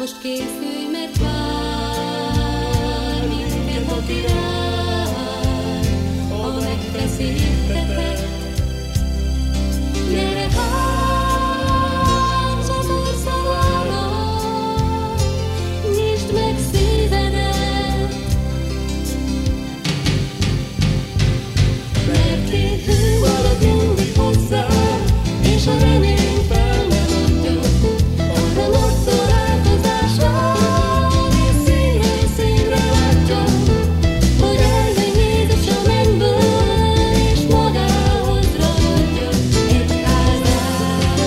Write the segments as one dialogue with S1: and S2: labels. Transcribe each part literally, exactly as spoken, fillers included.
S1: most készülj, mert vár minket a király, a megfeszítetett. Gyere, hallgass az Úr szavának, nyisd meg szívedet, mert én hű marad mindig hozzá, és a remény fel nem adja. Arra nagy találkozásra, és színről színre látja, hogy eljön Jézus a mennyből, és magához ragadja egy házát.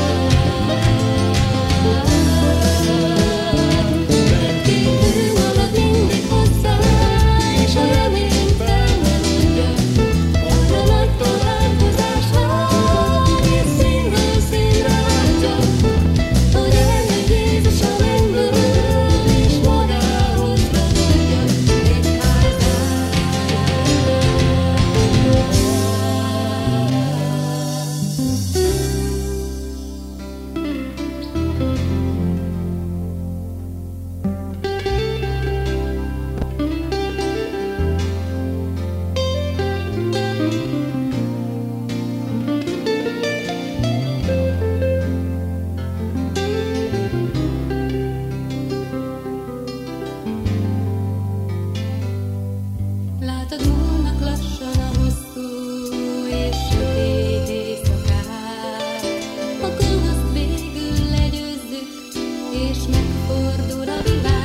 S1: Mert én hű marad mindig hozzá, és a remény fel nem adja. Arra nagy találkozásra, és színről színre látja, hogy eljön Jézus a mennyből, és magához ragadja egy házát. Látod, múlnak lassan a hosszú és sötét éjszakák. A gonoszt végül legyőzzük, és megfordul a világ.